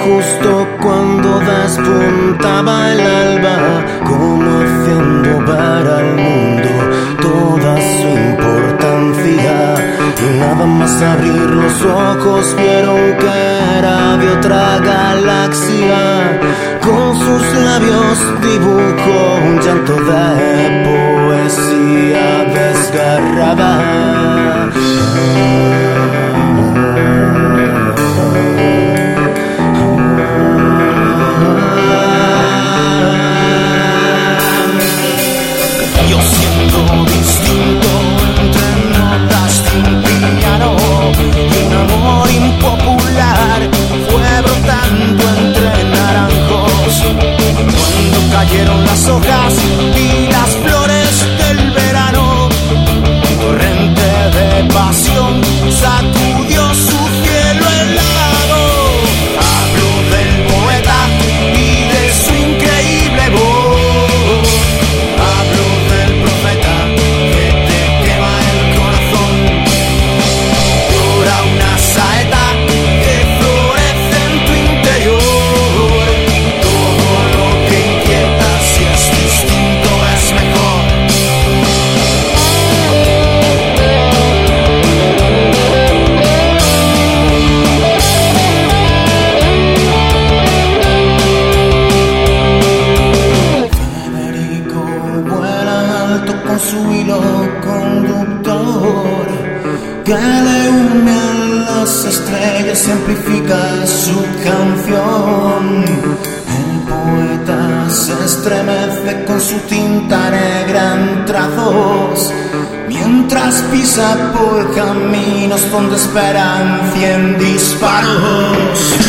justo cuando despuntaba el alba, como haciendo ver al mundo toda su importancia. Y nada más abrir los ojos vieron que era de otra galaxia. Con sus labios dibujó un llanto de poesía desgarrada. Yo siendo distinto entre notas de un piano y un amor impopular fue brotando entre naranjos cuando cayeron las hojas y las flores del verano. Un torrente de pasión sacudió su cielo helado. Hablo del poeta y de su increíble voz. Hablo del profeta que te quema el corazón. Llora una saeta que florece en tu interior. Todo lo que inquieta, si es distinto es mejor. Federico vuela alto con su hilo conductor que le une a las estrellas y amplifica su canción. El poeta se estremece con su tinta negra en trazos mientras pisa por caminos donde esperan 100 disparos.